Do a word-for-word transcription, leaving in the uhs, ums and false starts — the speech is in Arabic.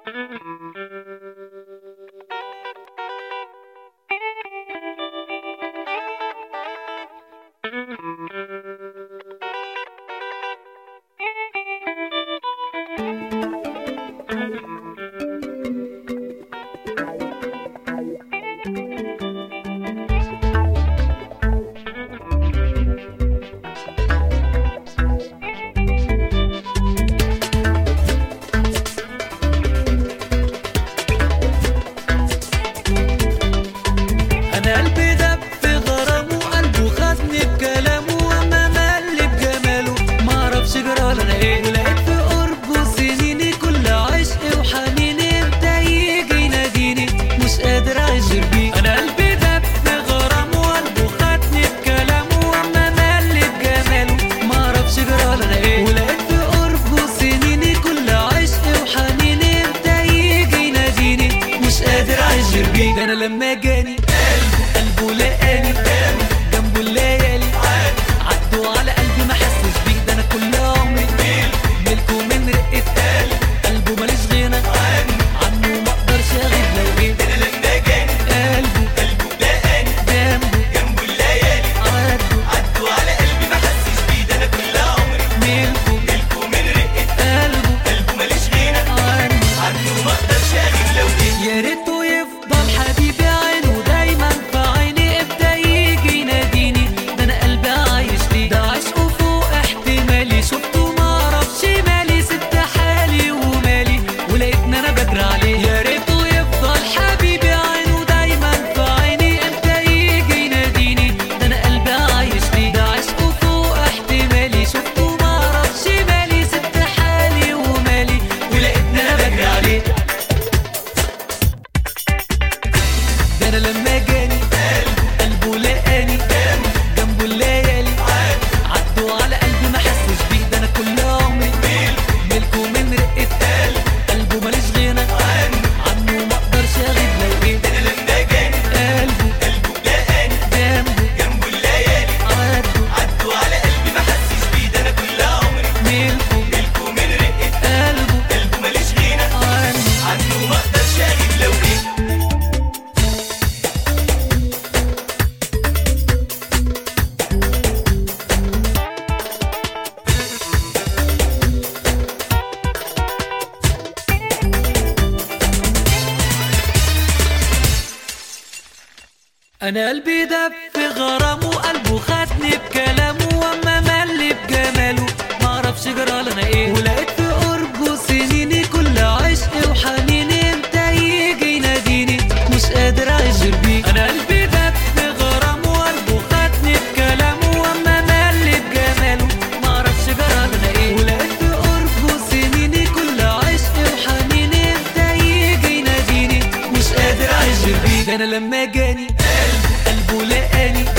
ده انا لما جاني قلبه لقاني جنبه الليالي عدوا على قلبي ما حسش بيه. ده انا كل عمري ملكه من رقة قلبه ماليش غنى عنه ما اقدرش اغيب لو ايه. ده انا لما جاني قلبه قلبه لقاني جنبه جنبه الليالي عدوا عدوا على قلبي ما حسش بيه. ده انا كل عمري ملكه ملكه من رقة قلبه قلبه ماليش غنى عنه عنه ما اقدرش اغيب لو ايه. يا ريته يفضل حبيبي عينه دايما في عيني ابدا يجي يناديني. ده انا قلبي عايش ليه ده عشقه فوق احتمالي شفته معرفش مالي سبت حالي ومالي ولقيتني انا بجري عليه. يا ريته يفضل حبيبي عينه دايما في عيني ابدا يجي يناديني. ده انا قلبي عايش ليه ده عشقه فوق احتمالي شفته معرفش مالي سبت حالي ومالي ولقيتني انا بجري عليه. ده انا لما جاني قلبه لقاني جنبه الليالي عدوا على قلبي ما حسش بيه. ده انا كل عمري ملكه من رقة قلبه ماليش غنى عنه ما اقدرش اغيب لو ايه. ده انا لما جاني قلبه قلبه لقاني جنبه جنبه الليالي عدوا عدوا على قلبي ما حسش بيه. ده انا كل عمري ملكه ملكه من رقة قلبه قلبه ماليش غنى عنه عنه ما اقدرش اغيب لو ايه. انا قلبي دب في غرامه وقلبه خدني بكلامه واما مل بجماله معرفش جرالي انا ايه. ولقيت في قربه سنيني كل عشق وحنيني امتى يجي يناديني مش قادر اعيش غير بيه. انا قلبي دب في غرامه وقلبه خدني بكلامه واما مل بجماله معرفش جرالي انا ايه. ولقيت في قربه سنيني كل عشق وحنيني امتى يجي يناديني مش قادر اعيش غير بيه. ده انا لما جاني قلبه لقاني